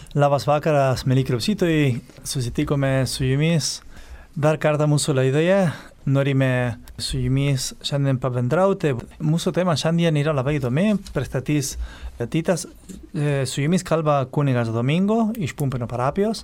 Labas vakaras, mėly klausytojai, susitikome su jumis dar kartą mūsų laidoje, norime su jumis šiandien pabendrauti. Mūsų tema šiandien yra labai įdomi, pristatys Titas, su jumis kalba kunigas Domingo iš Pumpėnų parapijos.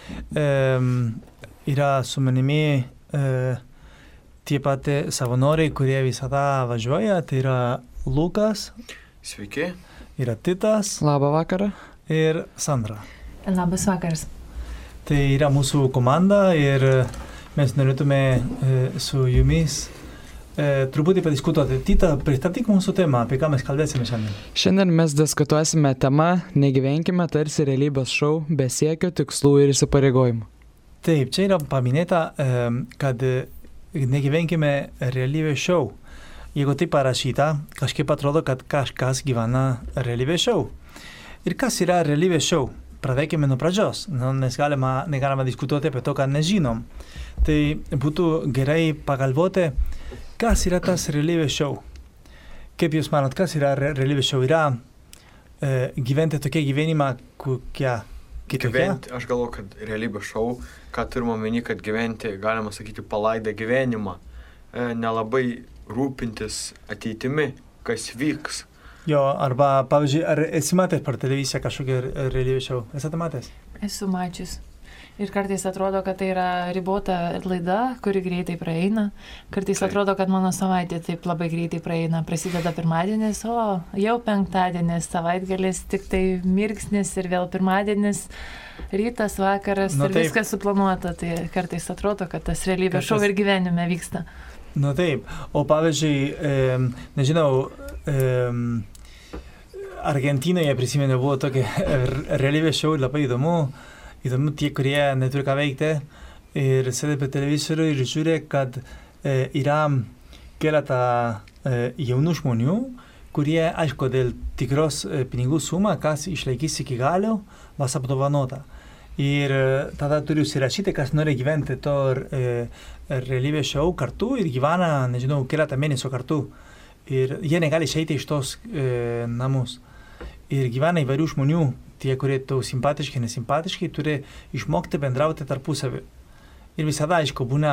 Yra su manimi tie pat savanoriai, kurie visada važiuoja, tai yra Lukas. Sveiki. Yra Titas. Labą vakarą. Ir Sandra. Labas vakaras. Tai yra mūsų komanda ir mes norėtume su jumis truputį padiskutuoti. Tita, pristatyk mūsų temą, apie ką mes kalbėsime šiandien. Šiandien mes diskutuosime temą Negyvenkime tarsi realybės šou be siekio, tikslų ir įsipareigojimų. Taip, čia yra paminėta, kad negyvenkime realybės šou. Jeigu tai parašyta, kažkaip atrodo, kad kažkas gyvena realybės šou. Ir kas yra realybės šou? Pradėkime nuo pradžios, nes negalima diskutuoti apie to, ką nežinom. Tai būtų gerai pagalvoti, kas yra tas realybės šou. Kaip jūs manot, kas yra realybės šou? Yra gyventi tokia gyvenimą, kokia kitokia? Aš galvoju, kad realybės šou, ką turime omeny, kad gyventi, galima sakyti, palaidą gyvenimą, nelabai rūpintis ateitimi, kas vyks. Jo, arba, pavyzdžiui, ar esi matęs per televiziją kažkokią realybės šou? Esate matęs? Esu mačius. Ir kartais atrodo, kad tai yra ribota laida, kuri greitai praeina. Kartais atrodo, kad mano savaitė taip labai greitai praeina. Prasideda pirmadienis, o jau penktadienis, savaitgalis, tik tai mirksnis ir vėl pirmadienis, rytas, vakaras ir taip. Viskas suplanuota. Tai kartais atrodo, kad tas realybės šou ir gyvenime vyksta. Nu taip, o pavyzdžiui, nežinau, Argentinoje prisimenu buvo tokia realybės šou labai įdomu tie, kurie neturi ką veikti ir sėdi per televizorių ir žiūri, kad yra keletą jaunų žmonių, kurie, aišku, dėl tikros pinigų sumą, kas išlaikys iki galo, vas apdovanota. Ir tada turiu užsirašyti, kas nori gyventi to realybės šou kartu ir gyvena, nežinau, keletą mėnesių kartu. Ir jie negali išeiti iš tos namus. Ir gyvena įvairių žmonių, tie, kurie tau simpatiški, nesimpatiški, turi išmokti bendrauti tarpusavį. Ir visada, aišku, būna,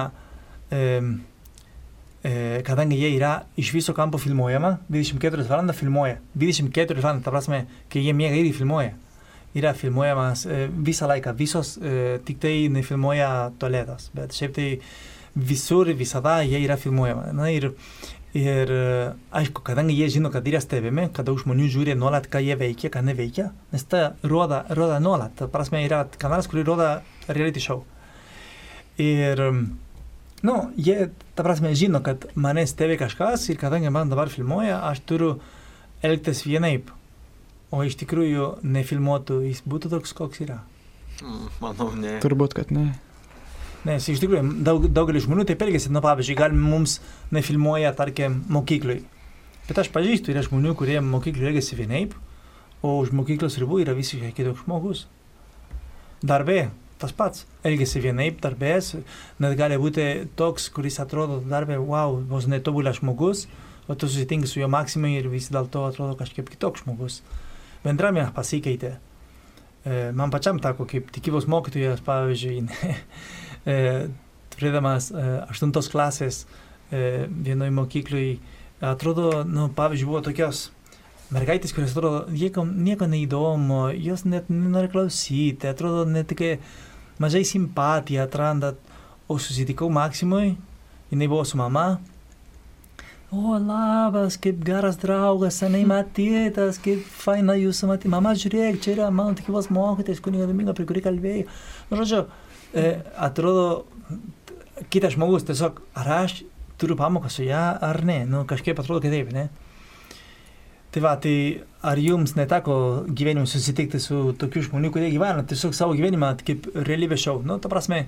kadangi jie yra iš viso kampo filmuojama, 24 valandą filmuoja. 24 valandą, ta prasme, kai jie miega irgi filmuoja. Yra filmuojamas visą laiką, visos tik tai nefilmuoja tualetas, bet šiaip tai visur, visada jie yra filmuojama. Na, ir aišku, kadangi jie žino, kad yra stebimi, kad daug žmonių žiūri nuolat, ką jie veikia, ką neveikia, nes ta roda nuolat. Ta prasme, yra kanalas, kurį roda reality show. Ir, jie, ta prasme, žino, kad mane stebi kažkas ir kadangi man dabar filmuoja, aš turiu elgtis vienaip. O iš tikrųjų nefilmuotų, jis būtų toks, koks yra. Manau, ne. Turbūt, kad ne. Nes iš tikrųjų daugelis žmonių taip elgėsi, pavyzdžiui, gal mums nefilmuoja, tarkim, mokyklai. Bet aš pažįstu, yra žmonių, kurie mokyklai elgėsi vienaip, o už mokyklos ribų yra visiškai kitoks žmogus. Darbė, tas pats, elgėsi vienaip, darbės, net gali būti toks, kuris atrodo darbė, wow, vos netobulas žmogus, o tu susitinki su juo maksimai ir vis dėl to atrodo kažkaip kitoks žmogus. Bendruomenė pasikeitė. Man pačiam teko kaip tikybos mokytojas, pavyzdžiui, turėdamas 8 klasės vienoj mokyklai, atrodo, pavyzdžiui, buvo tokios mergaitės, kurios atrodo, nieko neįdomu, jos net nenori klausyti, atrodo, net tik mažai simpatiją atranda, o susitikau maksimui, jinai buvo su mama. O, labas, kaip geras draugas, senai matytas, kaip faina jūsų matyti. Mama, žiūrėk, čia yra mano tikybos mokytojas, kunigas Domingo, prie kurį kalbėjau. Žodžiu, atrodo, kitas žmogus tiesiog, ar aš turiu pamoką su ją, ar ne. Kažkaip atrodo kitaip, ne? Tai ar jums neteko gyvenimui susitikti su tokiu žmonių, kurie gyvena tiesiog savo gyvenimą kaip realybės šou? Ta prasme,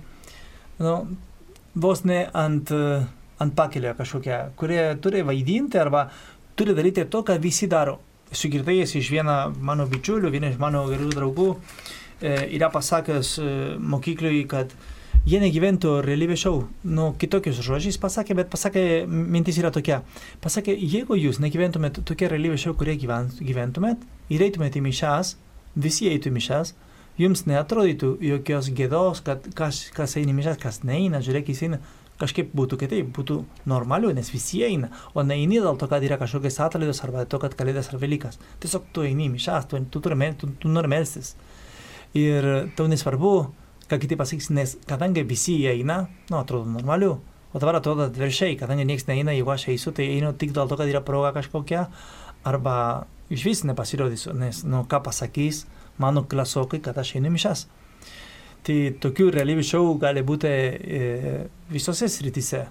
vos ne ant pakelio kažkokia, kurie turi vaidinti arba turi daryti to, ką visi daro. Esu girdėjęs iš vieno mano bičiulių, vieno iš mano gerų draugų, yra pasakęs mokyklai, kad jie negyventų realybės šou. Kitokius žodžiais pasakė, bet mintis yra tokia. Pasakė, jeigu jūs negyventumėt tokia realybės šou, kurie gyventumėt ir eitumėt į mišias, visi eitų į mišias, jums neatrodytų jokios gėdos, kad kas eina mišas, kas neina, žiūrėk, jis eina, kažkaip būtų kitaip, būtų normaliu, nes visi eina, o neini dėl to, kad yra kažkokios atlaidos arba to, kad kalėdas ar Velykas. Tiesiog tu eini mišas, tu nori melstis. Ir tau nesvarbu, ką kiti pasakys, nes kadangi visi eina, atrodo normaliu. O dabar atrodo atvirkščiai, kadangi nieks neina, jeigu aš eisiu, tai einu tik dėl to, kad yra proga kažkokia, arba iš vis nepasirodysiu, nes, ką pasakys mano klasiokai, kad aš einu mišas. Tai tokių realybių šou gali būti visose srityse.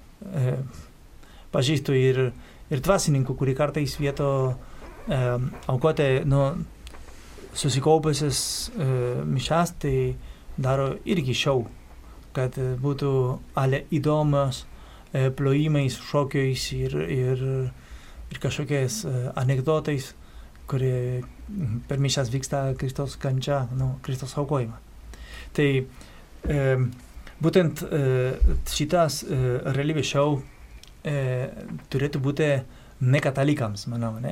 Pažįstu ir dvasininkų, kurį kartais vieto aukoti susikaupusias mišas, tai daro irgi šou, kad būtų ale įdomios plojimais, šokiais ir kažkokiais anekdotais, kurie per mišas vyksta Kristaus kančia, Kristaus aukojimą. Tai būtent šitas realybės šou turėtų būti ne katalikams, manau, ne?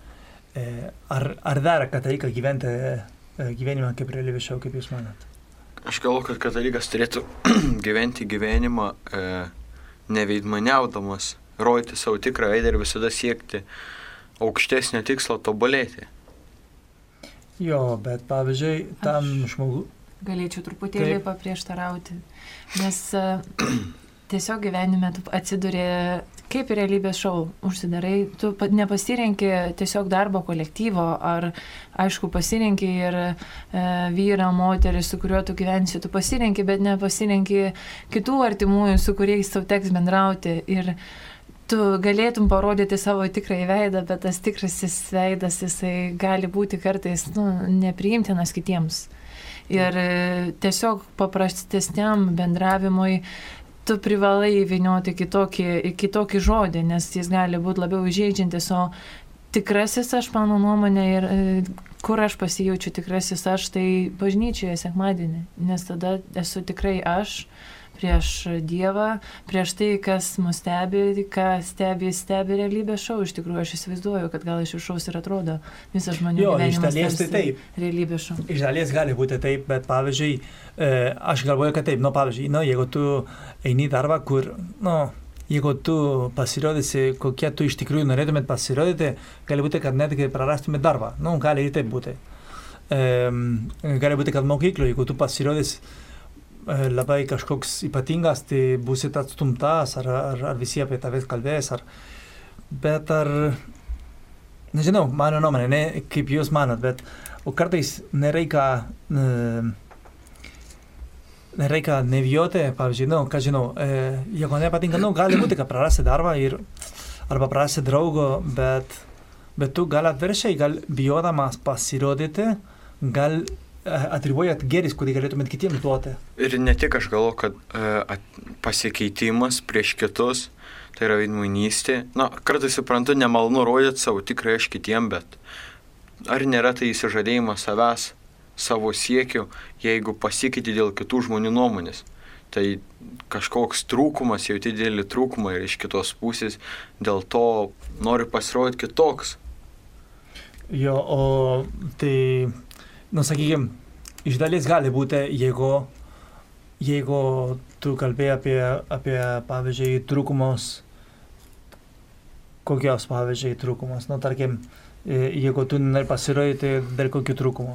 Ar dar kataliką gyventi gyvenimą kaip realybės šou, kaip jūs manat? Aš galvoju, kad katalikas turėtų gyventi gyvenimą neveidmaniaudamas, rodyti savo tikrą veidą ir visada siekti aukštesnio tikslo tobulėti. Jo, bet pavyzdžiui, tam žmogų... Galėčiau truputėlį paprieštarauti, nes tiesiog gyvenime tu atsiduri kaip ir realybės šou, užsidarai, tu nepasirenki tiesiog darbo kolektyvo, ar aišku pasirenki ir vyrą, moterį, su kuriuo tu gyvensi, tu pasirenki, bet nepasirenki kitų artimųjų, su kuriais tau teks bendrauti ir tu galėtum parodyti savo tikrąjį veidą, bet tas tikrasis veidas, jisai gali būti kartais nepriimtinas kitiems. Ir tiesiog paprastesniam bendravimui tu privalai įvynioti kitokį žodį, nes jis gali būti labiau įžeidžiantis, o tikrasis aš, mano nuomonė, ir kur aš pasijaučiu tikrasis aš, tai bažnyčioje sekmadienį, nes tada esu tikrai aš prieš Dievą, prieš tai, kas mus stebi, ką stebi realybės šou. Iš tikrųjų, aš įsivaizduoju, kad gal iš viršaus ir atrodo visas žmonių gyvenimas tarsi realybės šou. Iš dalies gali būti taip, bet pavyzdžiui, aš galvoju, kad taip, pavyzdžiui, jeigu tu eini darbą, kur, jeigu tu pasirodysi, kokie tu iš tikrųjų norėtumėt pasirodyti, gali būti, kad netgi prarastumėt darbą. Gali ir taip būti. Gali būti, kad mokykloje, jeigu tu pasirodysi labai kažkoks ypatingas, tai būsit atstumtas, ar visi apie tavęs kalbės, bet nežinau, mano nuomonė, kaip jūs manot, bet kartais nereikia nebijoti, pavyzdžiui, ką žinau, jeigu nepatinka, gali būti, kad prarasi darbą arba prarasi draugo, bet tu gal atvirkščiai, gal bijodamas pasirodyti, gal atribojat gėris, kurį galėtumėt kitiems duoti. Ir ne tik aš galvoju, kad pasikeitimas prieš kitus, tai yra veidmainystė. Kartais suprantu, nemalonu rodyti savo tikrąjį aš kitiem, bet ar nėra tai įsižadėjimas savęs, savo siekių, jeigu pasikeiti dėl kitų žmonių nuomonės. Tai kažkoks trūkumas, jauti didelį trūkumą ir iš kitos pusės, dėl to noriu pasirodyti kitoks. Jo, o tai... sakykime, iš dalies gali būti, jeigu tu kalbėjai apie pavyzdžiui, trūkumus, kokios, pavyzdžiui, trūkumus, tarkim, jeigu tu nori pasirodyti dėl kokių trūkumų.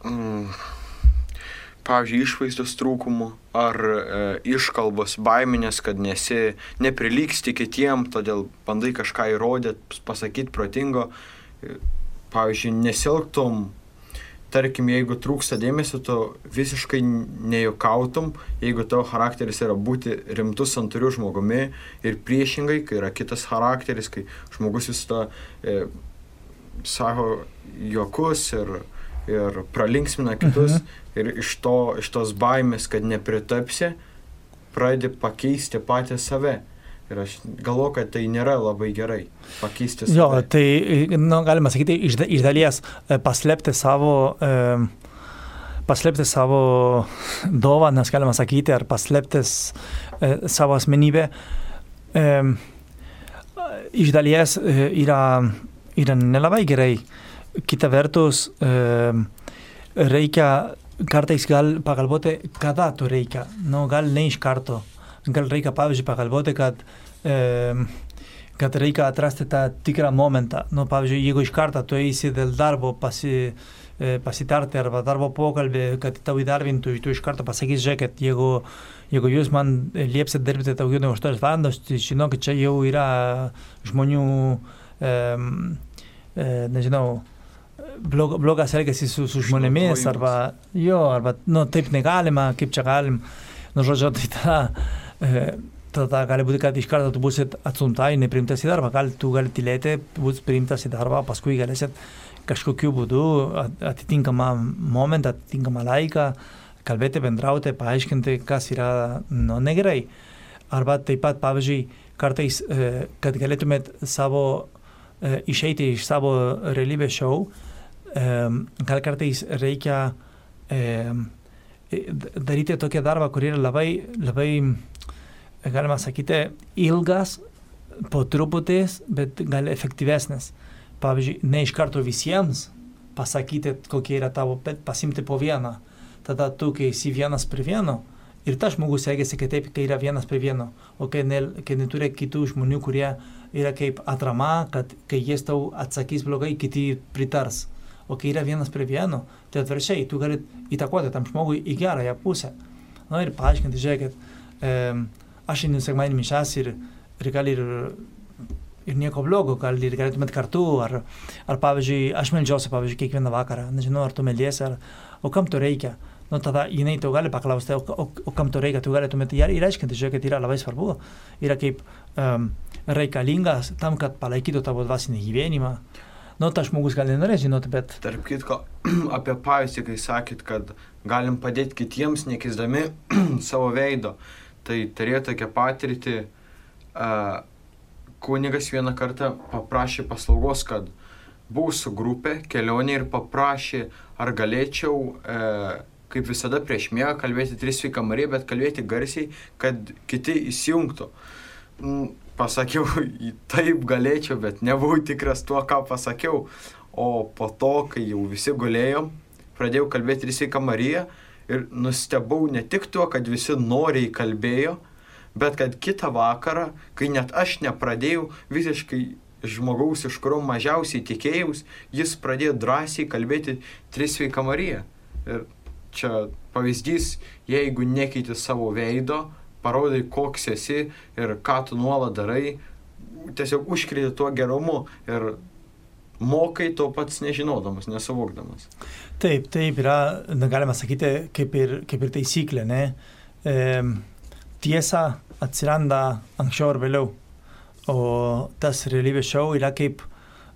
Pavyzdžiui, išvaizdos trūkumų, ar iškalbos baiminės, kad neprilygsti kitiem, todėl bandai kažką įrodyti, pasakyti protingo. Pavyzdžiui, nesielgtum, tarkim, jeigu trūksta dėmesio, tu visiškai nejuokautum, jeigu tavo charakteris yra būti rimtu, santūriu žmogumi, ir priešingai, kai yra kitas charakteris, kai žmogus vis to sako juokus ir pralinksmina kitus, ir iš tos baimės, kad nepritapsi, pradedi pakeisti patį save. Ir aš galvoju, kad tai nėra labai gerai pakeisti save. Jo, tai galima sakyti, iš dalies paslėpti savo dovanas, galima sakyti, ar paslėpti savo asmenybę. Iš dalies yra nelabai gerai. Kita vertus, reikia kartais gal pagalvoti, kada to reikia. Nu, gal ne iš karto. Gal reikia, pavyzdžiui, pagalvoti, kad reikia atrasti tą tikrą momentą. Nu, pavyzdžiui, jeigu iš karto tu eisi dėl darbo pasitarti arba darbo pokalbį, kad tau įdarbintų, tu iš karto pasakys, žiūrėkit, jeigu jūs man liepsit dirbti daugiau nei 8 valandas, tai žinokit, čia jau yra žmonių, nežinau, blogas elgesys su žmonėmis, arba taip negalima, kaip čia galim. Nu, žodžiu, tai tada gali būti, kad iš karto tu būsit atstumta ir nepriimtas į darbą. Tu gali tylėti, būsi priimtas į darbą, paskui galėsit kažkokiu būdu atitinkamą momentą, atitinkamą laiką kalbėti, bendrauti, paaiškinti, kas yra negerai. Arba taip pat, pavyzdžiui, kartais, kad galėtumėt išeiti iš savo realybės šou, gal kartais reikia daryti tokį darbą, kur yra labai, galima sakyti, ilgas, po truputis, bet gal efektyvesnis. Pavyzdžiui, ne iš karto visiems pasakyti, kokie yra tavo, bet pasimti po vieną. Tada tu, kai esi vienas prie vieno, ir tas žmogus elgiasi kitaip, kai yra vienas prie vieno. O kai neturi kitų žmonių, kurie yra kaip atrama, kad kai jis tau atsakys blogai, kiti pritars. O kai yra vienas prie vieno, tai atvirkščiai, tu gali įtakoti tam žmogui į gerąją pusę. Na ir paaiškinti, žiūrėkit, aš einu sekmadienį mišias ir gal ir nieko blogo, gal ir galėtumėt kartu, ar pavyzdžiui, aš meldžiuosi, pavyzdžiui, kiekvieną vakarą, nežinau, ar tu meldiesi, o kam to reikia. Nu, tada jinai tau gali paklausti, o kam to reikia, tu galėtumėt ir aiškinti, žiūrėkit, yra labai svarbu, yra kaip reikalingas tam, kad palaikytų tavo dvasinį gyvenimą. Nu, tas žmogus gal nenorės žinoti, bet... Tarp kitko, apie pavyzdį, kai sakėt, kad galim padėti kitiems, nekeisdami savo veido, tai turėjo tokią patirtį, kunigas vieną kartą paprašė paslaugos, kad buvau su grupė kelionė ir paprašė, ar galėčiau, kaip visada prieš miegą, kalbėti 3 Sveika Marija, bet kalbėti garsiai, kad kiti įsijungtų. Pasakiau, taip galėčiau, bet nebuvau tikras tuo, ką pasakiau. O po to, kai jau visi gulėjom, pradėjau kalbėti 3 Sveika Marija ir nustebau ne tik tuo, kad visi noriai kalbėjo, bet kad kitą vakarą, kai net aš nepradėjau, visiškai žmogaus, iš kurio mažiausiai tikėjaus, jis pradėjo drąsiai kalbėti 3 Sveika Marija. Ir čia pavyzdys, jeigu nekeiti savo veido, parodai, koks esi ir ką tu nuolat darai, tiesiog užkrėti tuo gerumu ir mokai to pats nežinodamas, nesuvokdamas. Taip yra, galima sakyti, kaip ir taisyklė, ne? Tiesa atsiranda anksčiau ar vėliau, o tas realybės šou yra kaip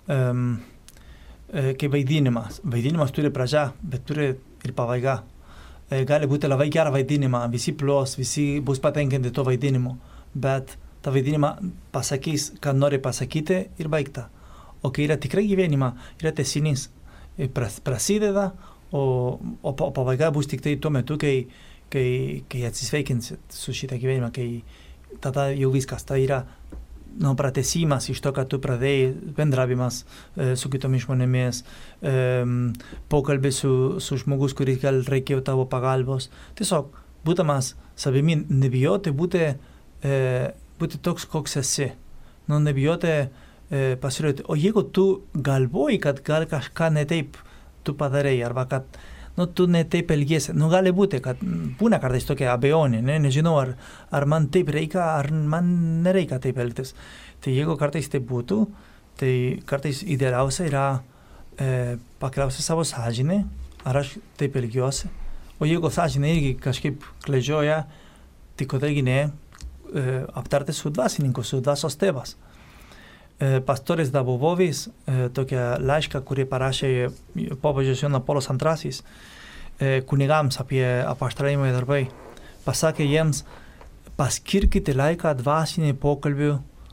vaidinimas. Vaidinimas turi pradžią, bet turi ir pabaiga. Gali būti labai gerą vaidinimą, visi plos, visi bus patenkinti to vaidinimu, bet tą vaidinimą pasakys, ką nori pasakyti ir baigta. O kai yra tikrai gyvenimą, yra tęsinys, prasideda, o pabaiga bus tik tai tuo metu, kai atsisveikinsit su šitą gyvenimą, kai tada jau viskas, tai yra pratęsimas iš to, kad tu pradėjai bendravimas su kitomis žmonėmis, pokalbis su žmogus, kuris gal reikėjo tavo pagalbos. Tiesiog, būdamas savimi, nebijoti būti toks, koks esi. Nebijoti pasirodyti. O jeigu tu galvoji, kad gal kažką netaip tu padarei, arba kad tu netaip elgiesi. Gali būti, kad būna kartais tokia abejonė, nežinau, ar man taip reikia, ar man nereikia taip elgtis. Tai jeigu kartais taip būtų, tai kartais idealiausia yra paklausti savo sąžinę, ar aš taip elgiuosi. O jeigu sąžinė irgi kažkaip kleidžioja, tai kodėlgi ne aptarti su dvasininku, su dvasios tėvas. Pastoris Dabuvovis, tokią laišką, kurį parašė popiežius Jonas Paulius II kunigams apie apaštalinimo darbai, pasakė jiems, paskirkite laiką dvasinį pokalbį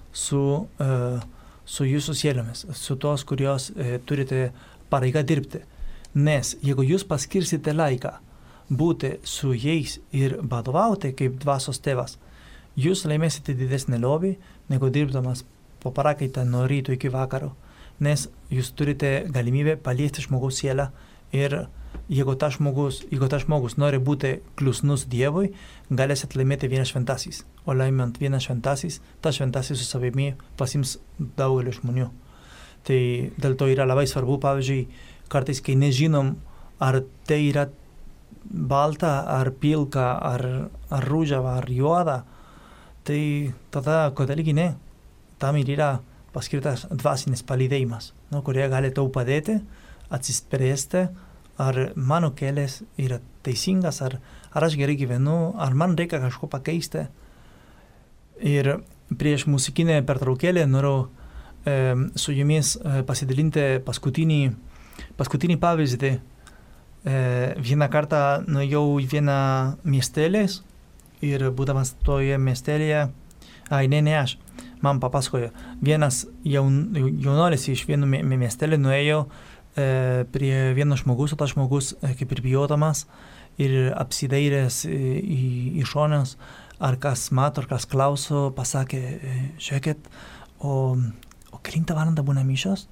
su jūsų sielomis, su tos, kurios turite pareigą dirbti. Nes jeigu jūs paskirsite laiką būti su jais ir vadovauti kaip dvasios tėvas, jūs laimėsite didesnį lobį, negu dirbdamas po parakaitą nuo ryto iki vakaro, nes jūs turite galimybę paliesti žmogaus sielą ir jeigu tas žmogus nori būti klusnus Dievui, galėsit laimėti vienas šventasis. O laimint vienas šventasis, tas šventasis su savimi pasims daugelį žmonių. Tai dėl to yra labai svarbu, pavyzdžiui, kartais, kai nežinom, ar tai yra balta, ar pilka, ar rūžava, ar juoda, tai tada kodėlgi ne. Tam ir yra paskirtas dvasinis palydėjimas, kurie gali tau padėti atsispręsti, ar mano kelias yra teisingas, ar aš gerai gyvenu, ar man reikia kažko pakeisti. Ir prieš muzikinę pertraukėlę noriu su jumis pasidalinti paskutinį pavyzdį. Vieną kartą nuėjau į vieną miestelį ir būdamas toje miestelėje, ne aš, man papasakojo, vienas jaunuolis iš vieno miestelį nuėjo prie vieno žmogus, o tas žmogus kaip ir bijodamas ir apsidairęs į šones, ar kas mato, ar kas klauso, pasakė, žiūrėkit, o kelintą valandą būna mišios?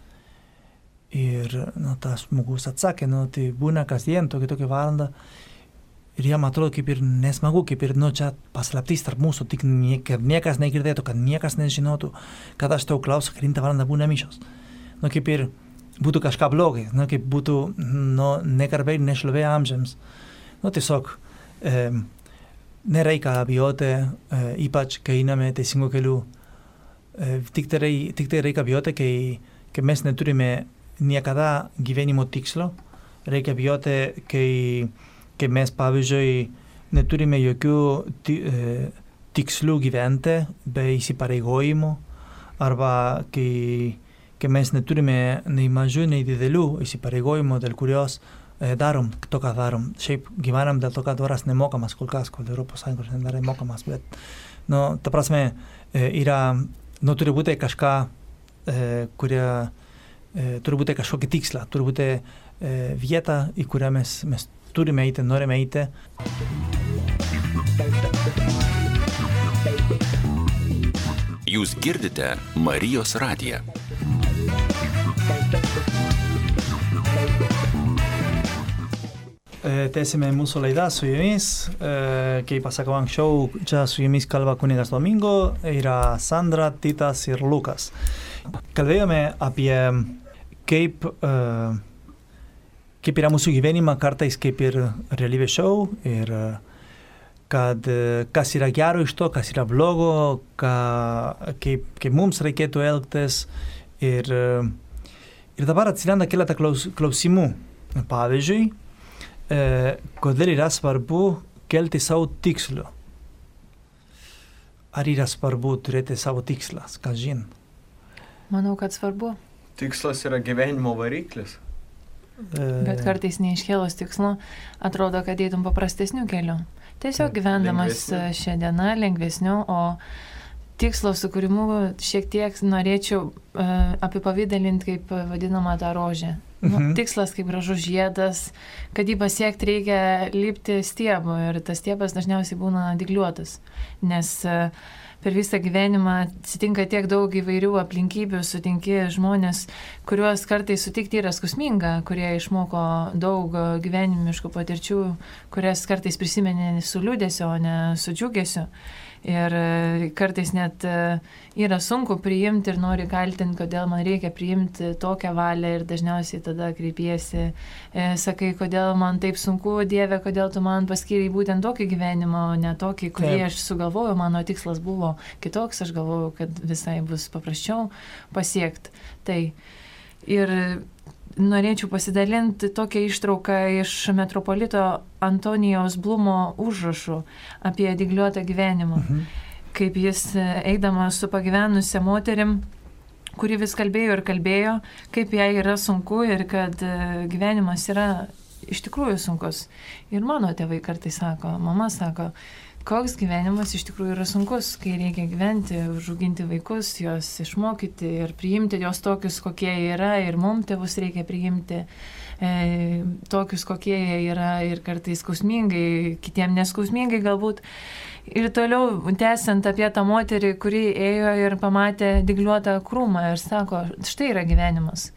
Ir tas žmogus atsakė, tai būna kasdien tokia valandą. Ir jam atrodo kaip ir nesmagu, kaip ir čia paslaptys tarp mūsų, tik kad niekas negirdėtų, kad niekas nežinotų, kad aš tau klausiu, kelintą valandą būna mišios. Kaip ir būtų kažką blogai, kaip būtų negarbiai, nešlovė amžiams. Tiesiog nereikia bijoti, ypač kai einame teisingu keliu. Tik tai reikia bijoti, kai mes neturime niekada gyvenimo tikslo. Reikia bijoti, kai mes, pavyzdžiui, neturime jokių tikslių gyventi be įsipareigojimų, arba kai mes neturime nei mažų, nei didelių įsipareigojimų, dėl kurios darom to, ką darom. Šiaip gyvenam dėl to, kad dvaras nemokamas kol kas, kol Europos Sąjungos nedara mokamas, bet, ta prasme, turi būti kažką, turi būti kažkokį tikslą, turi būti vieta, į kurią mes turime eiti, norime eiti. Jūs girdite Marijos radiją. Tęsime mūsų laidą su jumis. Kaip pasakau anksčiau, čia su jumis kalba kunigas Domingo, yra Sandra, Titas ir Lukas. Kalbėjome apie kaip yra mūsų gyvenimą kartais kaip ir realybės šou ir kad kas yra gero iš to, kas yra blogo, kaip mums reikėtų elgtis ir dabar atsiranda keletą klausimų. Pavyzdžiui, kodėl yra svarbu kelti savo tikslų? Ar yra svarbu turėti savo tikslas, kas žin? Manau, kad svarbu. Tikslas yra gyvenimo variklis. Bet kartais neiškėlus tikslo, atrodo, kad eitum paprastesnių kelių. Tiesiog gyvendamas šią dieną lengvesnių, o tikslo sukūrimu šiek tiek norėčiau apipavydalinti kaip vadinama tą rožę. Tikslas kaip gražus žiedas, kad jį pasiekti reikia lipti stiebu ir tas stiebas dažniausiai būna dygliuotas, nes per visą gyvenimą atsitinka tiek daug įvairių aplinkybių, sutinki žmonės, kuriuos kartais sutikti yra skausminga, kurie išmoko daug gyvenimiškų patirčių, kurias kartais prisimeni su liūdėsiu, o ne su džiugesiu. Ir kartais net yra sunku priimti ir nori kaltinti, kodėl man reikia priimti tokią valią ir dažniausiai tada kreipiesi, sakai, kodėl man taip sunku, Dieve, kodėl tu man paskyrei būtent tokį gyvenimą, o ne tokį, kurį aš sugalvojau, mano tikslas buvo kitoks, aš galvojau, kad visai bus paprasčiau pasiekti. Tai ir norėčiau pasidalinti tokią ištrauką iš metropolito Antonijaus Blumo užrašų apie dygliuotą gyvenimą. Kaip jis eidamas su pagyvenusia moterim, kuri vis kalbėjo ir kalbėjo, kaip jai yra sunku ir kad gyvenimas yra iš tikrųjų sunkus. Ir mano tėvai kartais sako, mama sako, koks gyvenimas iš tikrųjų yra sunkus, kai reikia gyventi, užauginti vaikus, juos išmokyti ir priimti juos tokius, kokie jie yra, ir mums tėvus reikia priimti tokius, kokie jie yra, ir kartais skausmingai, kitiem neskausmingai galbūt. Ir toliau, tęsiant apie tą moterį, kuri ėjo ir pamatė dygliuotą krūmą ir sako, štai yra gyvenimas.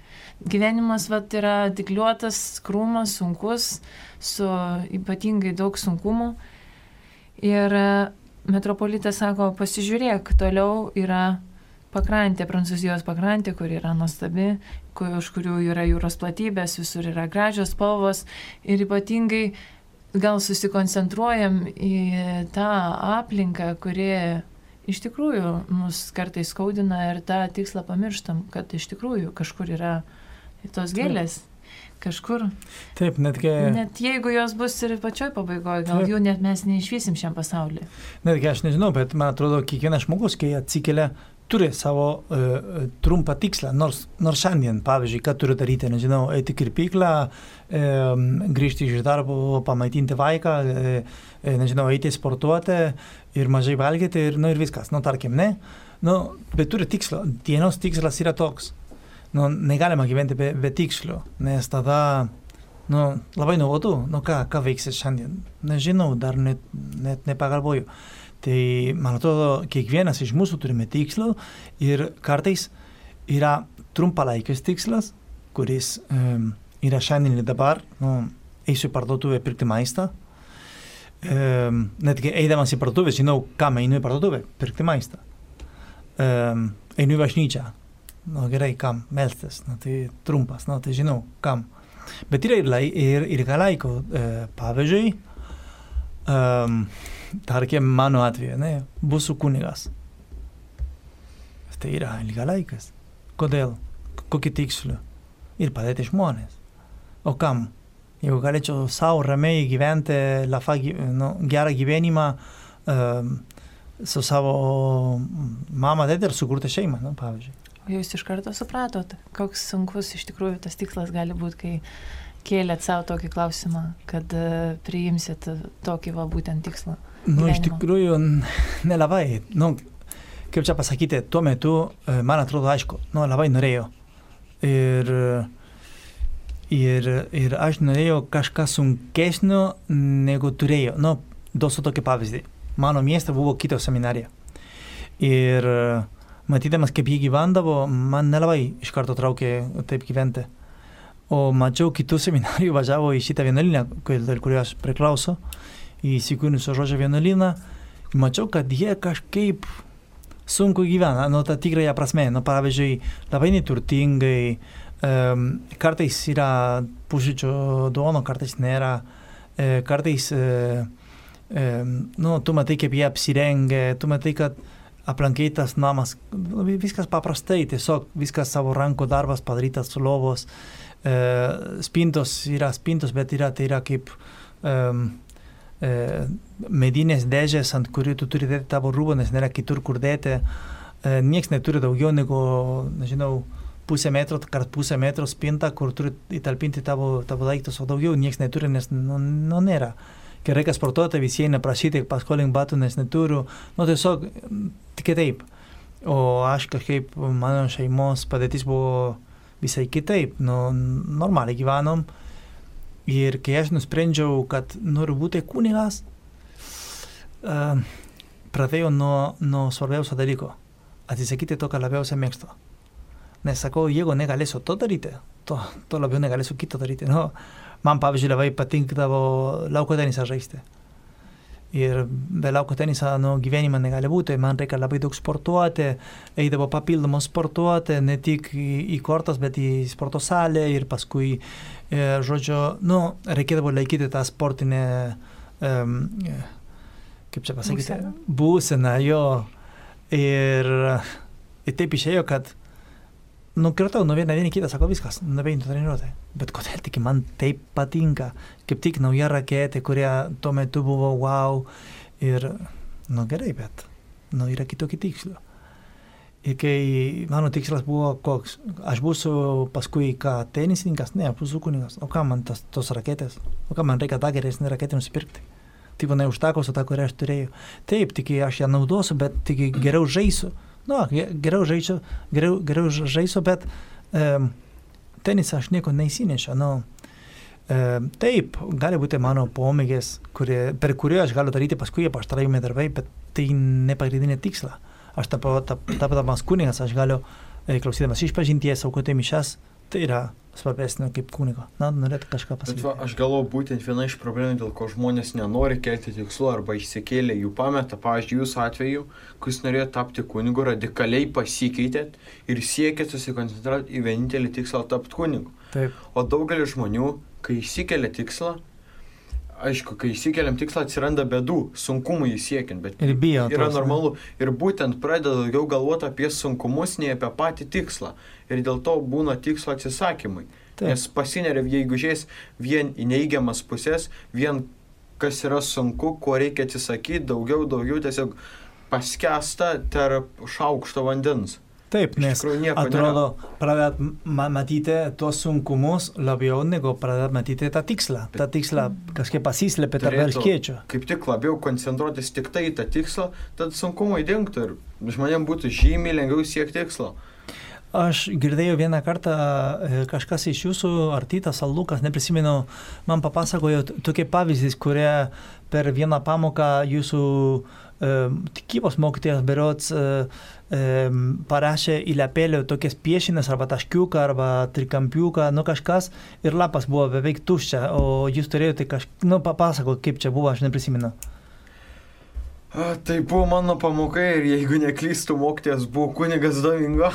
gyvenimas yra dygliuotas, krūmas, sunkus, su ypatingai daug sunkumų. Ir metropolitas sako, pasižiūrėk, toliau yra pakrantė, Prancūzijos pakrantė, kur yra nuostabi, už kurių yra jūros platybės, visur yra gražios spalvos ir ypatingai gal susikoncentruojam į tą aplinką, kuri iš tikrųjų mus kartais skaudina ir tą tikslą pamirštam, kad iš tikrųjų kažkur yra tos gėlės. Kažkur. Taip, Net jeigu jos bus ir pačioj pabaigoje, gal jų net mes neišvysim šiam pasaulyje. Netgi aš nežinau, bet man atrodo, kiekvienas žmogus, kai atsikelia, turi savo trumpą tikslą, nors šiandien, pavyzdžiui, ką turiu daryti, nežinau, eiti kirpyklą, grįžti iš darbo, pamaitinti vaiką, nežinau, eiti sportuoti ir mažai valgyti ir viskas, tarkim, ne? Bet turi tikslą, dienos tikslas yra toks. Negalima gyventi be tikslių, nes tada, labai nuobodu, ką veiksi šiandien, nežinau, dar net nepagalvoju. Tai, man atrodo, kiekvienas iš mūsų turime tikslų ir kartais yra trumpalaikis tikslas, kuris yra šiandien ir dabar, eisiu į parduotuvę pirkti maistą. Netgi eidamas į parduotuvę, žinau, kam einu į parduotuvę, pirkti maistą. Einu į bažnyčią. Gerai, kam melstis, tai trumpas, tai žinau, kam. Bet yra ir laiko, pavyzdžiui, tarkim, mano atveju, būsiu kunigas. Tai yra ilgas laikas. Kodėl? Kokį tikslų? Ir padėti žmonės. O kam? Jeigu galėčiau savo ramiai gyventi gerą gyvenimą su savo mama, tėtė ir sukurti šeimą, pavyzdžiui. Jūs iš karto supratot, koks sunkus iš tikrųjų tas tikslas gali būti, kai kėlėt savo tokį klausimą, kad priimsit tokį būtent tikslą. Iš tikrųjų, nelabai. Kaip čia pasakyti, tuo metu, man atrodo, aišku, labai norėjau. Ir aš norėjau kažką sunkesnio, negu turėjau. Duosiu tokį pavyzdį. Mano mieste buvo kito seminarija. Ir matydamas, kaip jį gyvendavo, man nelabai iš karto traukė taip gyventi. O mačiau kitų seminarijų, važiavo į šitą vienuolyną, dėl kurio aš priklauso, į Įsikūnusio Žodžio vienuolyną. Mačiau, kad jie kažkaip sunku gyvena, ta tikrąją prasme. Pavyzdžiui, labai neturtingai, kartais yra pusryčio duono, kartais nėra, kartais, tu matai, kaip jie apsirengia, tu matai, kad aplankytas namas, viskas paprastai, tiesiog viskas savo rankų darbas padarytas su lovos, spintos yra spintos, bet tai yra kaip medinės dėžės, ant kurių tu turi dėti tavo rūbą, nes nėra kitur kur dėti. Nieks neturi daugiau negu, nežinau, pusę metro kart pusę metro spintą, kur turi įtalpinti tavo daiktus, o daugiau nieks neturi, nes nėra. Kai reikia sportuoti, visi eina prašyti, paskolink batų, nes neturiu. Tiesiog kitaip. O aš kažkaip, mano šeimos padėtis buvo visai kitaip. Normaliai gyvenom. Ir kai aš nusprendžiau, kad noriu būti kunigas, pradėjau nuo svarbiausio dalyko. Atsisakyti to, ką labiausiai mėgstu. Nes sakau, jeigu negalėsiu to daryti, to labiau negalėsiu kito daryti. Man, pavyzdžiui, labai patinkdavo lauko tenisą žaisti. Ir be lauko tenisą gyvenimą negali būti. Man reikia labai daug sportuoti, eidavo papildomą sportuoti, ne tik į kortas, bet į sporto salę ir paskui, reikėdavo laikyti tą sportinę, kaip čia pasakyti, būseną, jo. Ir taip išėjo, kad nukritau nuo vieną kitą, sako viskas, nebeinu treniruoti. Bet kodėl tik man taip patinka, kaip tik nauja raketė, kurie tuo metu buvo wow. Ir, gerai, bet yra kitokie tikslių. Ir kai mano tikslas buvo koks, aš būsiu paskui tenisininkas, ne, būsiu kunigas. O ką man tos raketės? O ką man reikia tą geresnį raketę nusipirkti? Taip, neužteko su tą, kurią aš turėjau. Taip, tik aš ją naudosiu, bet tik geriau žaisiu. Geriau žaisiu, bet tenisą aš nieko neįsinešiu. Taip, gali būti mano pomėgis, per kurį aš galiu daryti paskui apaštaravimai darbai, bet tai ne pagrindinė tiksla. Aš tapdamas kunigas, aš galiu, klausydamas išpažinties, aukoti mišias, tai yra svarbesnio kaip kunigo. Na, norėtų kažką pasakyti. Bet aš galvoju, būtent viena iš problemų, dėl ko žmonės nenori kelti tikslų arba išsikėlė jų pameta. Pavyzdžiui, jūsų atveju, kai jūs norėjote tapti kunigu, radikaliai pasikeitėt ir siekėt susikoncentruoti į vienintelį tikslą tapti kunigu. Taip. O daugelis žmonių, kai išsikelia tikslą, aišku, kai išsikeliam tikslą atsiranda bėdų, sunkumų įsiekiant, bet Ir bijo yra tos, normalu. Ir būtent pradeda daugiau galvoti apie sunkumus, nei apie patį tikslą. Ir dėl to būna tikslo atsisakymai. Taip. Nes pasineria, jeigu žiais vien į neigiamas pusės, vien kas yra sunku, ko reikia atsisakyti, daugiau tiesiog paskęsta tarp šaukšto vandens. Taip, Iš nes tikrųjų nieko atrodo, pradedat matyti tuos sunkumus labiau negu pradedat matyti tą tikslą. Ta tikslą kažkaip pasislėpė tarp erškėčio. Kaip tik labiau koncentruotis tik tai į tą tikslą, tad sunkumai dingtų ir žmonėms būtų žymiai lengviau siekti tikslo. Aš girdėjau vieną kartą, kažkas iš jūsų, ar Titas, ar Lukas, neprisimenu, man papasakojo tokie pavyzdys, kurie per vieną pamoką jūsų tikybos mokytojas berods parašė į lepelį tokias piešinės arba taškiuką arba trikampiuką, kažkas ir lapas buvo beveik tuščia, o jūs turėjote papasako, kaip čia buvo, aš neprisimenu. Tai buvo mano pamoka ir jeigu neklystų, mokytojas buvo kunigas Domingo.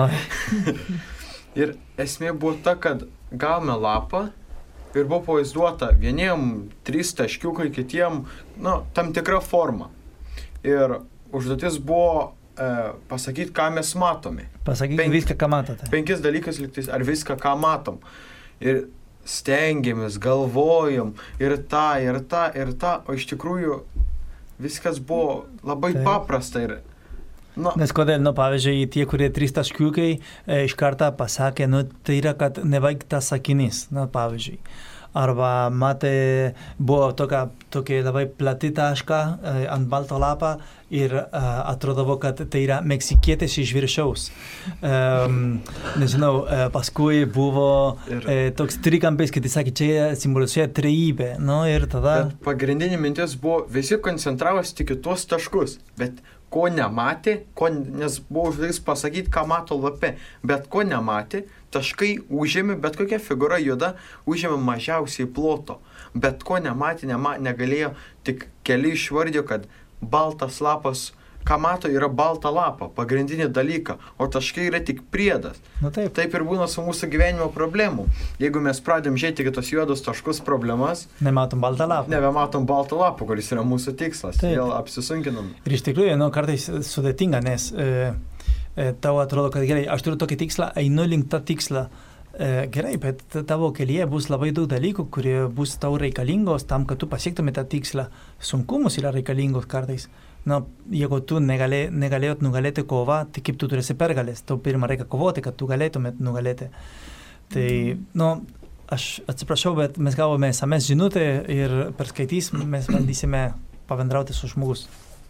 Ir esmė buvo ta, kad gavome lapą ir buvo pavaizduota vieniem 3 taškiukai, kitiem, tam tikra forma. Ir užduotis buvo pasakyti, ką mes matome. Pasakyti viską, ką matote. 5 dalykas liktis, ar viską, ką matom. Ir stengiamės, galvojom ir tą, o iš tikrųjų viskas buvo labai paprasta ir... Nes kodėl, pavyzdžiui, tie, kurie 3 taškiukai iš karto pasakė, tai yra, kad nebaigtas sakinys, pavyzdžiui. Arba matė, buvo tokia labai plati taška ant balto lapą ir atrodavo, kad tai yra meksikietis iš viršaus. Nežinau, paskui buvo toks trikampis, kad jis sakė, čia simbolizuoja trejybę. Ir tada... Bet pagrindinė mintis buvo, visi koncentravosi tik į tuos taškus, bet ko nematė, nes buvo užduotis pasakyti, ką mato lape, bet ko nematė, taškai užėmė, bet kokia figūra juoda užėmė mažiausiai ploto, bet ko nematė, negalėjo, tik keli išvardė, kad baltas lapas, ką mato, yra balta lapa, pagrindinį dalyką, o taškai yra tik priedas. Taip ir būna su mūsų gyvenimo problemų. Jeigu mes pradėm žiūrėti kitos juodus taškus problemas, nematom baltą lapą. Nebematom baltą lapą, kuris yra mūsų tikslas. Vėl apsisunkinam. Ir iš tikrųjų, kartais sudėtinga, nes tau atrodo, kad gerai, aš turiu tokį tikslą, einu link tą tikslą. Gerai, bet tavo kelyje bus labai daug dalykų, kurie bus tau reikalingos tam, kad tu pasiektumė tą tikslą. Sunkumus yra reikalingos kartais. Jeigu tu negalėjot nugalėti kovą, tai kaip tu turėsi pergalės. Tau pirmą reikia kovoti, kad tu galėtumėt nugalėti. Tai, aš atsiprašau, bet mes gavome SMS žinutę ir per skaitys mes bandysime pabendrauti su žmogus.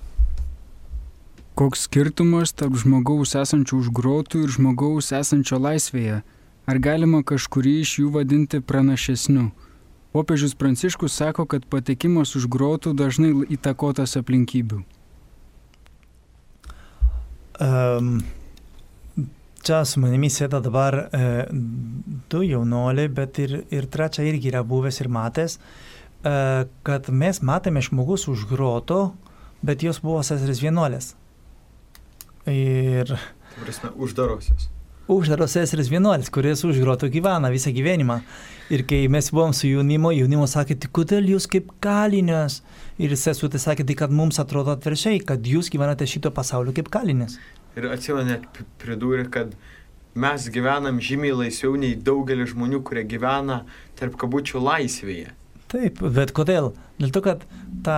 Koks skirtumas tarp žmogaus esančio už grotų ir žmogaus esančio laisvėje? Ar galima kažkurį iš jų vadinti pranašesniu? Popiežius Pranciškus sako, kad patekimas už grotų dažnai įtakotas aplinkybių. Čia su manimi sėda dabar 2 jaunuoliai, bet ir trečia irgi yra buvęs ir matęs, kad mes matėme žmogus už groto, bet jos buvo seserys vienuolės. Ir... Uždaros seserys vienuolės, kuris už groto gyvena visą gyvenimą. Ir kai mes buvom su jaunimo sakė, tai kodėl jūs kaip kalinios? Ir sesutė sakė, tai kad mums atrodo atviršiai, kad jūs gyvenate šito pasaulio kaip kalinės. Ir atsimenu net pridūrė, kad mes gyvenam žymiai laisviau nei daugelis žmonių, kurie gyvena tarp kabučių laisvėje. Taip, bet kodėl? Dėl to, kad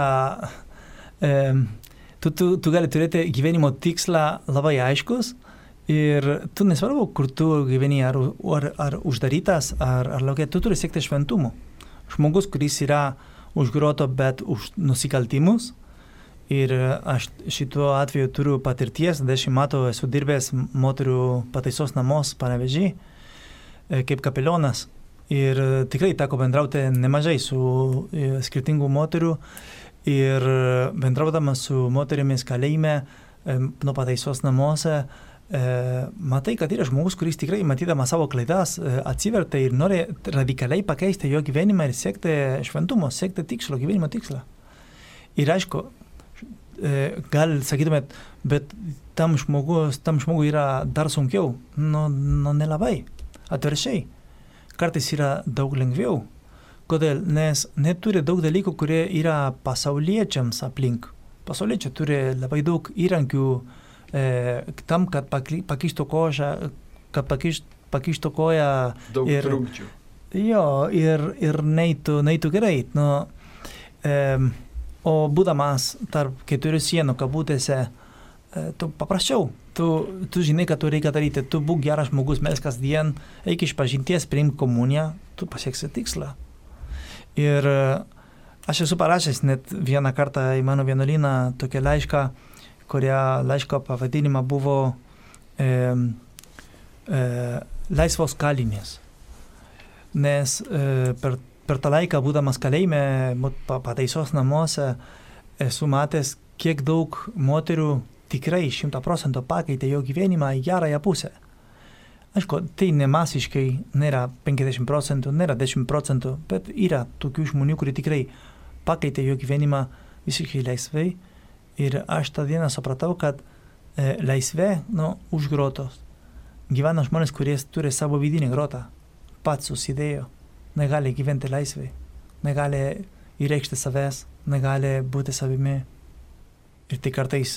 tu gali turėti gyvenimo tikslą labai aiškus, ir tu nesvarbu, kur tu gyveni, ar uždarytas, ar laukia, tu turi siekti šventumo. Žmogus, kuris yra už groto, bet už nusikaltimus. Ir aš šituo atveju turiu patirties, 10 metų esu dirbęs moterų pataisos namos Panevėžy kaip kapelionas. Ir tikrai teko bendrauti nemažai su skirtingų moterų. Ir bendraudamas su moterimis kalėjime, pataisos namuose, matai, kad yra žmogus, kuris tikrai, matydamas savo klaidas, atsiverta ir nori radikaliai pakeisti jo gyvenimą ir siekti šventumo, siekti tikslo, gyvenimo tikslą. Ir aišku, gal sakytumėt, bet tam žmogui yra dar sunkiau. Nu, nelabai. Atvirkščiai. Kartais yra daug lengviau. Kodėl? Nes neturi daug dalykų, kurie yra pasauliečiams aplink. Pasauliečiai turi labai daug įrankių tam, kad pakištų koją, daug trukdžių. Jo, ir neitų gerai. Nu, o būdamas tarp 4 sienų kabutėse, tu paprasčiau. Tu žinai, kad tu reikia daryti. Tu būk geras žmogus, melsk kasdien, eik išpažinties, priimk komuniją, tu pasieksi tikslą. Ir aš esu parašęs net vieną kartą į mano vienuolyną tokią laišką, kurio laiško pavadinimą buvo laisvos kalinės. Nes per tą laiką, būdamas kalėjime, pataisos namuose, esu matęs, kiek daug moterų tikrai 100% pakeitė jo gyvenimą į gerąją pusę. Aišku, tai nemasiškai, nėra 50%, nėra 10%, bet yra tokių žmonių, kurie tikrai pakeitė jo gyvenimą visiškai laisvai. Ir aš tą dieną supratau, kad laisvė, už grotos gyvena žmonės, kurie turi savo vidinį grotą, pats susidėjo, negali gyventi laisvai, negali įreikšti savęs, negali būti savimi. Ir tai kartais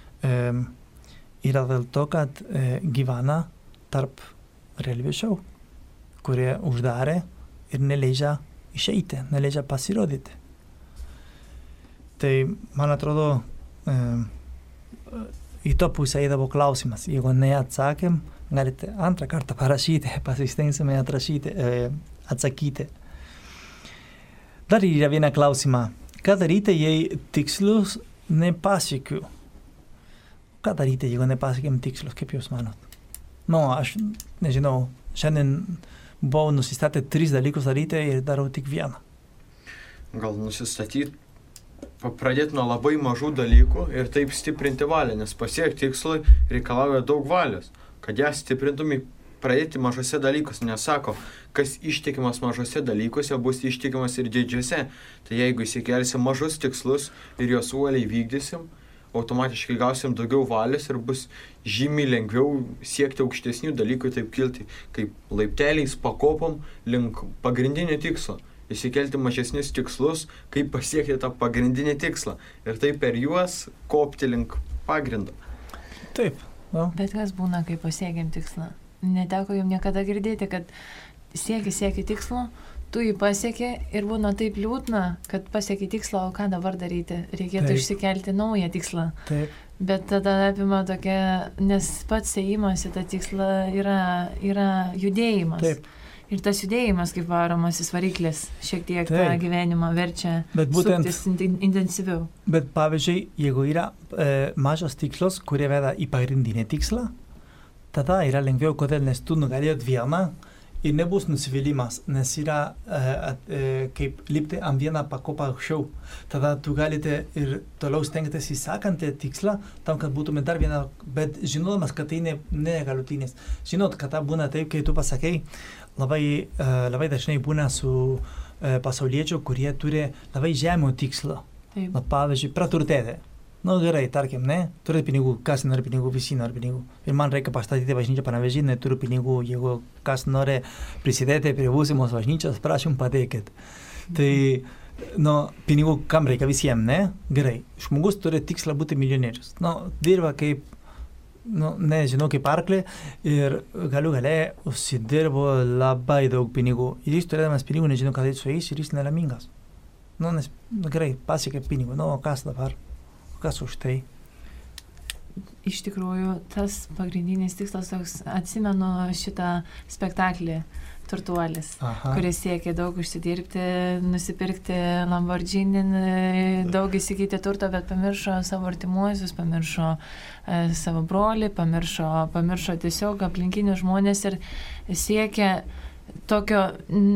yra dėl to, kad gyvena tarp realybės šou, kurie uždarė ir neleidžia išeiti, neleidžia pasirodyti. Tai, man atrodo, į to pusę eidavo klausimas. Jeigu neatsakėm, galite antrą kartą parašyti, pasistengsime atsakyti. Dar yra vieną klausimą. Ką daryti, jei tikslus nepasiekiu? Ką daryti, jeigu nepasiekėm tikslus, kaip jūs manot? Aš nežinau, šiandien buvau nusistatę 3 dalykus daryti ir darau tik vieną. Gal nusistatyti, pradėti nuo labai mažų dalykų ir taip stiprinti valią, nes pasiekti tikslui reikalauja daug valios. Kad ją stiprintumai, pradėti mažose dalykus, nes sako, kas ištikimas mažose dalykuose, bus ištikimas ir didžiuose. Tai jeigu įsikelsim mažus tikslus ir juos uoliai vykdysim, automatiškai gausim daugiau valios ir bus žymiai lengviau siekti aukštesnių dalykų, taip kilti kaip laipteliais, pakopom link pagrindinio tikslo. Įsikelti mažesnius tikslus, kaip pasiekti tą pagrindinį tikslą. Ir taip per juos kopti link pagrindo. Taip. Bet kas būna, kai pasiekiam tikslą? Neteko jums niekada girdėti, kad sieki tikslo, tu jį pasieki ir būna taip liūdna, kad pasieki tikslą, o ką dabar daryti? Reikėtų išsikelti naują tikslą. Taip. Bet tada apima tokia, nes pats ėjimas į tą tikslą yra judėjimas. Taip. Ir tas judėjimas kaip varomasis variklis šiek tiek tą gyvenimą verčia suktis intensyviau. Bet pavyzdžiui, jeigu yra mažas tikslas, kurie veda į pagrindinį tikslą, tada yra lengviau, kodėl, nes tu nugalėjot vieną ir nebus nusivylimas, nes yra kaip lipti ant vieną pakopą aukščiau. Tada tu galite ir toliau stengtis įsakantį tikslą, tam, kad būtume dar vieną, bet žinodamas, kad tai negalutinis. Žinot, kad ta būna taip, kai tu pasakai, labai dažnai būna su pasauliečių, kurie turi labai žemų tikslą. Pavyzdžiui, praturtėti. Gerai, tarkim, turi pinigų, kas nori pinigų, visi nori pinigų. Ir man reikia pastatyti bažnyčią Panevėžyje, neturiu pinigų, jeigu kas nori prisidėti prie būsimos bažnyčios, prašom padėkit. Tai, pinigų kam reikia visiems, Gerai, žmogus turi tikslą būti milijonierius. Dirba kaip, nežinau, kaip arklį ir gale užsidirbo labai daug pinigų. Ir jis turėdamas pinigų, nežinau, ką daryti su jais ir jis nelaimingas. Nes, gerai, pasiekė pinigų, kas dabar? Kas už tai? Iš tikrųjų, tas pagrindinis tikslas, atsimenu šitą spektaklį Turtuolis, kuris siekė daug užsidirbti, nusipirkti Lamborghini, daug įsigyti turto, bet pamiršo savo artimuosius, pamiršo savo brolį, pamiršo tiesiog aplinkinius žmonės ir siekė tokio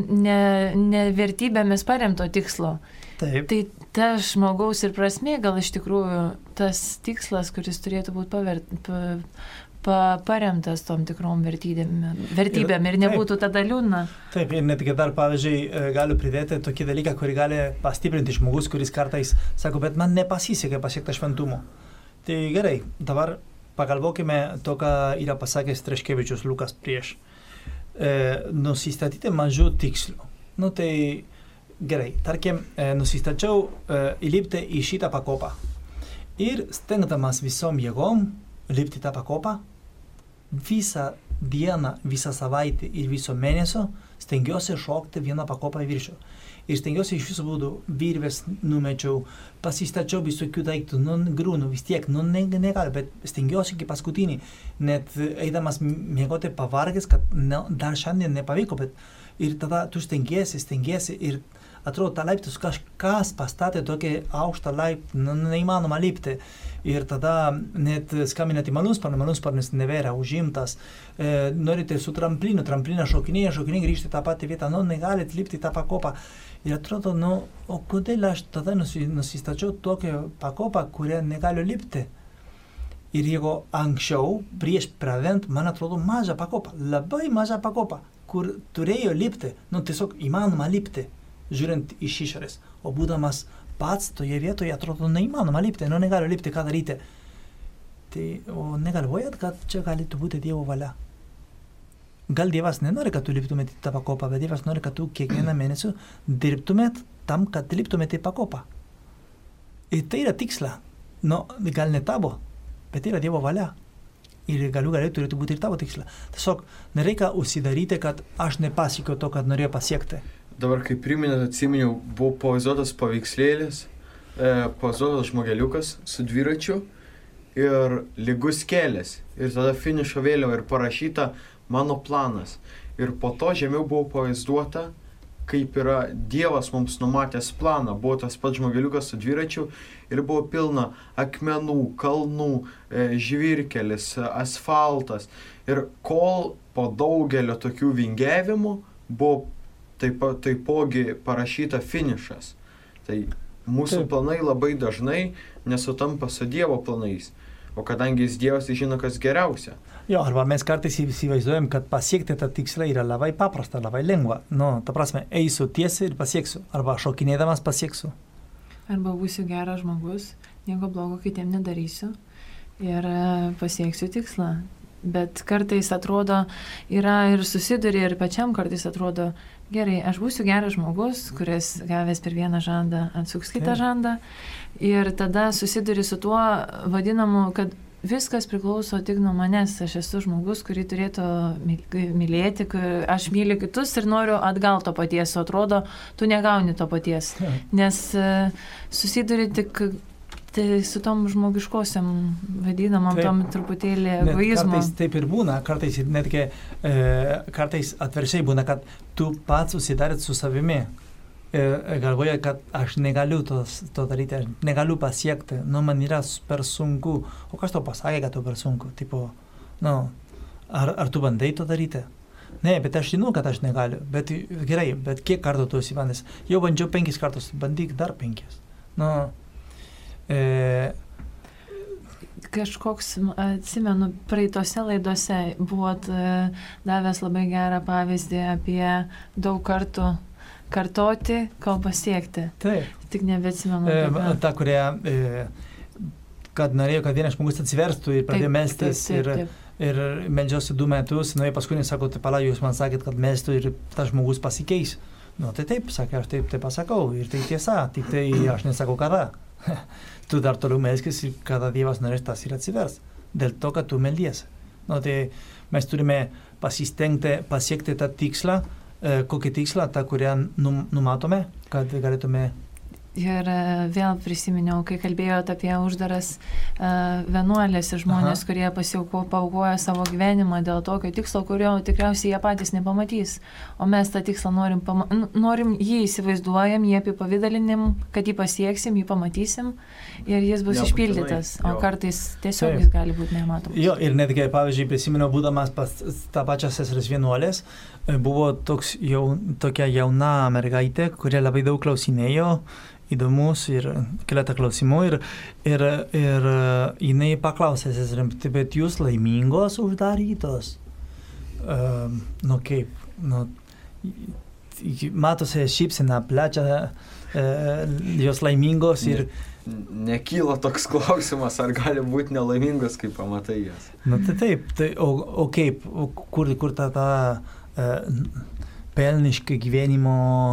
nevertybėmis paremto tikslo. Taip. Tai ta žmogaus ir prasmė, gal iš tikrųjų tas tikslas, kuris turėtų būti paremtas tom tikrom vertybėm ir nebūtų tada liūdna. Taip, ir netgi dar, pavyzdžiui, galiu pridėti tokį dalyką, kurį gali pastiprinti žmogus, kuris kartais sako, bet man nepasisekė pasiekti šventumo. Tai gerai, dabar pagalvokime to, ką yra pasakęs Traškevičius Lukas prieš. Nusistatyti mažų tikslių. Nu tai gerai, tarkim, nusistačiau įlipti į šitą pakopą. Ir stengdamas visom jėgom lipti tą pakopą, visą dieną, visą savaitę ir viso mėnesio stengiuosi šokti vieną pakopą į viršų. Ir stengiuosi iš visų būdų, virvės numečiau, pasistačiau visokių daiktų, grūnų vis tiek, negaliu, bet stengiuosi iki paskutinį, net eidamas miegoti pavargęs, kad dar šiandien nepavyko, bet ir tada tu stengiesi ir atrodo, tą laiptus kažkas pastatė tokį aukštą laiptą, neįmanoma lipti. Ir tada net skambinate į malūnsparnis nebėra užimtas. Norite su tramplinu šokinėja, grįžti tą patį vietą, negalit lipti tą pakopą. Ir atrodo, o kodėl aš tada nusistačiau tokią pakopą, kurią negaliu lipti? Ir jeigu anksčiau, prieš pradedant, man atrodo maža pakopa, labai maža pakopa, kur turėjo lipti, tiesiog įmanoma lipti, žiūrint iš išorės. O būdamas pats toje vietoje, atrodo, neįmanoma lipti, negaliu lipti, ką daryti. Tai, o negalvojat, kad čia galėtų būti Dievo valia. Gal Dievas nenori, kad tu liptumėt į tą pakopą, bet Dievas nori, kad tu kiekvieną mėnesį dirbtumėt tam, kad liptumėt į pakopą. Ir tai yra tiksla. Gal ne tavo, bet tai yra Dievo valia. Ir galiu turėtų būti ir tavo tiksla. Tiesiog nereikia užsidaryti, kad aš nepasiekiau to, kad norėjau pasiekti. Dabar, kai priminėt, atsiminiau, buvo pavaizduotas paveikslėlis, pavaizduotas žmogeliukas su dviračiu ir lygus kelias. Ir tada finišo vėliava ir parašyta mano planas. Ir po to žemiau buvo pavaizduota, kaip yra Dievas mums numatęs planą. Buvo tas pats žmogeliukas su dviračiu ir buvo pilna akmenų, kalnų, žvyrkelis, asfaltas. Ir kol po daugelio tokių vingiavimų buvo taipogi parašyta finišas. Tai mūsų planai labai dažnai nesutampa su Dievo planais. O kadangi jis Dievas, jis žino, kas geriausia. Jo, arba mes kartais įsivaizduojam, kad pasiekti tą tikslą yra labai paprasta, labai lengva. Ta prasme, eisiu tiesiai ir pasieksiu. Arba šokinėdamas pasieksiu. Arba būsiu geras žmogus, nieko blogo kitiem nedarysiu ir pasieksiu tikslą. Bet kartais atrodo, yra ir susiduri, ir pačiam kartais atrodo, gerai, aš būsiu geras žmogus, kuris gavęs per vieną žandą atsuks kitą žandą. Ir tada susiduri su tuo vadinamu, kad viskas priklauso tik nuo manęs. Aš esu žmogus, kurį turėtų mylėti, aš myliu kitus ir noriu atgal to paties, o atrodo, tu negauni to paties. Nes susiduri tik su tom žmogiškosiam vadinamam tom truputėlį egoizmo. Kartais taip ir būna, kartais netgi kartais atvirkščiai būna, kad tu pats susidarit su savimi. Galvoja, kad aš negaliu to daryti, aš negaliu pasiekti, man yra per sunku. O kas tau pasakė, kad tau per sunku? Tipo, ar tu bandai to daryti? Ne, bet aš žinau, kad aš negaliu. Bet gerai, bet kiek kartų tu esi bandęs? Jau bandžiau 5 kartus, bandyk dar 5. Kažkoks, atsimenu, praeitose laidose buvot davęs labai gerą pavyzdį apie daug kartų kartoti, kol pasiekti. Taip. Tik nebeatsimenu. Ta, kuria, kad norėjau, kad vienas žmogus atsiverstų ir pradėjo melstis ir meldžiausi 2 metus, ir paskui nesako, pala, jūs man sakėt, kad melstų ir tas žmogus pasikeis. Tai taip, sakė, aš taip pasakau ir tai tiesa, tik tai aš nesakau kada. Tu dar toliau melskis ir kada Dievas norės tas ir atsivers. Dėl to, kad tu meldiesi. Tai mes turime pasistengti pasiekti tą tikslą, kokį tikslą, tą, kurią numatome, kad galėtume. Ir vėl prisiminiau, kai kalbėjote apie uždaras vienuolės ir žmonės, kurie paaukoja savo gyvenimą dėl tokio tikslo, kurio tikriausiai jie patys nepamatys. O mes tą tikslą norim jį įsivaizduojam, jį apipavidalinim, kad jį pasieksim, jį pamatysim ir jis bus išpildytas. O kartais tiesiog jis gali būti nematomas. Jo, ir netgi, pavyzdžiui, prisiminiau, būdamas pas tą pačią seseris vienuolės, buvo tokia jauna mergaitė, kurie labai daug klausinėjo įdomus ir keletą klausimų ir jinai paklausė seserim, bet jūs laimingos uždarytos? Kaip? Matosi šypsena, plečia, jos laimingos ir... Nekyla toks klausimas, ar gali būti nelaimingos, kai pamatai jas. Tai taip, o kaip, kur ta pelniška gyvenimo,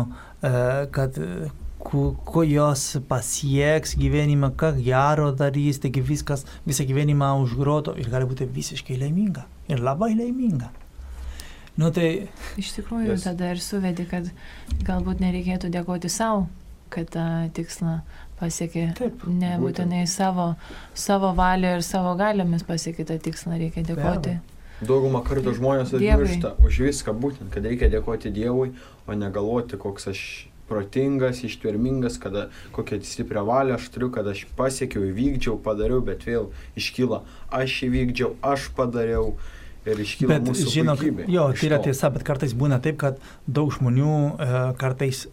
kad ko jos pasieks gyvenimą, ką gero darys, taigi visą gyvenimą užgroto ir gali būti visiškai laiminga ir labai laiminga. Tai... Iš tikrųjų, tada ir suvedi, kad galbūt nereikėtų dėkoti savo, kad tą tikslą pasiekė. Taip, nebūtinai savo valią ir savo galiomis pasiekė tą tikslą, reikia dėkoti. Daugumą kartų žmonės užmiršta už viską būtent, kad reikia dėkoti Dievui, o negalvoti, koks aš protingas, ištvermingas, kada kokią stiprią valią aš turiu, kad aš pasiekiau, įvykdžiau, padariau, bet vėl iškyla, aš įvykdžiau, aš padariau. Ir iškyla mūsų puikybė. Jo, tai yra tiesa, bet kartais būna taip, kad daug žmonių kartais,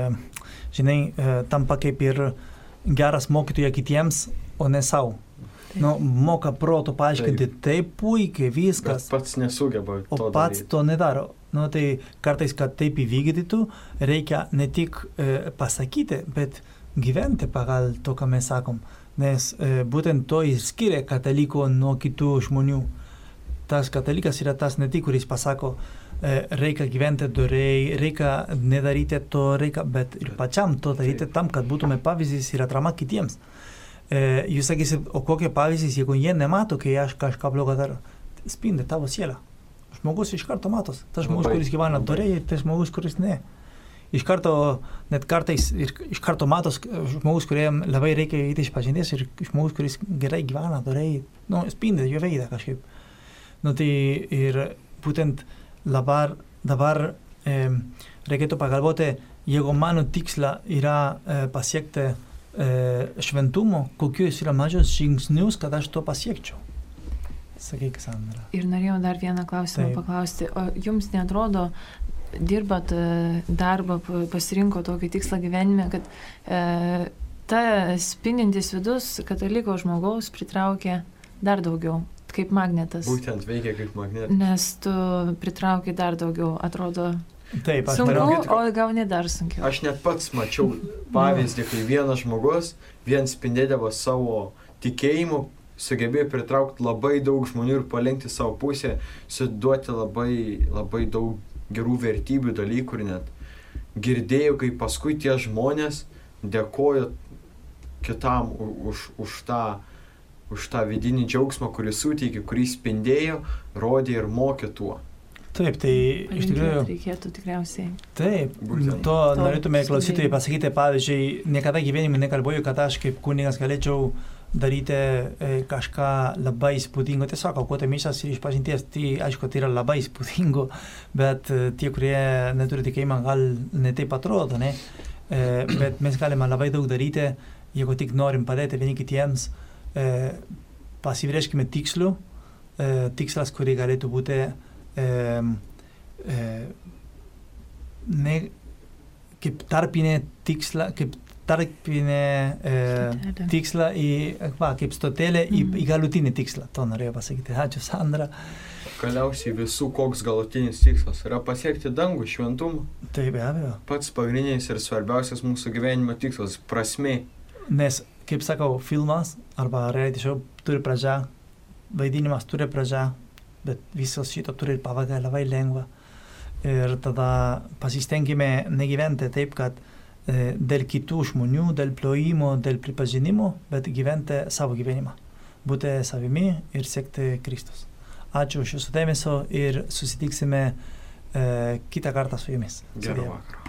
tampa kaip ir geras mokytoja kitiems, o ne savo. Moka proto paaiškinti taip puikiai viskas. Bet pats nesugeba to daryti. O pats to nedaro. Tai kartais, kad taip įvykdytų, reikia ne tik pasakyti, bet gyventi pagal to, ką mes sakom. Nes būtent to ir skiria kataliko nuo kitų žmonių. Tas katalikas yra tas ne tik, kuris pasako, reikia gyventi doriai, reikia nedaryti to, bet ir pačiam to daryti tam, kad būtume pavyzdys ir atrama kitiems. Jūs sakysit, o kokie pavyzdys, jeigu jie nemato, kai aš kažką blogo darau, spindi tavo sielą. Žmogus iš karto matos. Tas žmogus, kuris gyvena doriai, ir tas žmogus, kuris ne. Iš karto, net kartais, iš karto matos žmogus, kuriam labai reikia įti išpažinties, ir žmogus, kuris gerai gyvena doriai, spindi jo veidą kažkaip. Tai ir būtent dabar reikėtų pagalvoti, jeigu mano tiksla yra pasiekti šventumo, kokius yra mažos žingsnius, kad aš to pasiekčiau. Sakyk, Sandra. Ir norėjau dar vieną klausimą paklausti. O jums neatrodo, dirbat darbą, pasirinko tokį tikslą gyvenime, kad ta spindintis vidus kataliko žmogaus pritraukia dar daugiau? Kaip magnetas. Būtent veikia kaip magnetas. Nes tu pritrauki dar daugiau, atrodo taip, sunku, o gauni dar sunkiau. Aš net pats mačiau pavyzdį, kai vienas žmogus vien spindėdavo savo tikėjimu, sugebėjo pritraukti labai daug žmonių ir palenkti savo pusę, suduoti labai daug gerų vertybių dalykų ir net girdėjau, kai paskui tie žmonės dėkojo kitam už tą vidinį džiaugsmą, kurį suteikė, kurį spindėjo, rodė ir mokė tuo. Taip, tai iš tikrųjų... Reikėtų tikriausiai. Taip, to norėtume klausytojai pasakyti, pavyzdžiui, niekada gyvenime nekalbėjau, kad aš kaip kunigas galėčiau daryti kažką labai įspūdingo, tiesiog aukoti mišias ir išpažinties, tai aišku, tai yra labai įspūdingo, bet tie, kurie neturi tikėjimą, gal ne taip atrodo, ne? Bet mes galime labai daug daryti, jeigu tik norim padėti vieni kitiems. Pasibrėžkime tikslas, kurį galėtų būti kaip tarpinė tiksla, kaip stotelė į galutinį tikslą. To norėjau pasakyti. Ačiū, Sandra. Galiausiai visų koks galutinis tikslas yra pasiekti dangų, šventumą. Tai be abejo. Pats pagrindinis ir svarbiausias mūsų gyvenimo tikslas – prasmė. Nes, kaip sakau, filmas arba reality show turi pradžią, vaidinimas turi pradžią, bet visos šito turi pabaigą labai lengva. Ir tada pasistengime negyventi taip, kad dėl kitų žmonių, dėl plojimo, dėl pripažinimo, bet gyventi savo gyvenimą. Būti savimi ir siekti Kristus. Ačiū už jūsų dėmesio ir susitiksime kitą kartą su jumis. Gerą vakarą.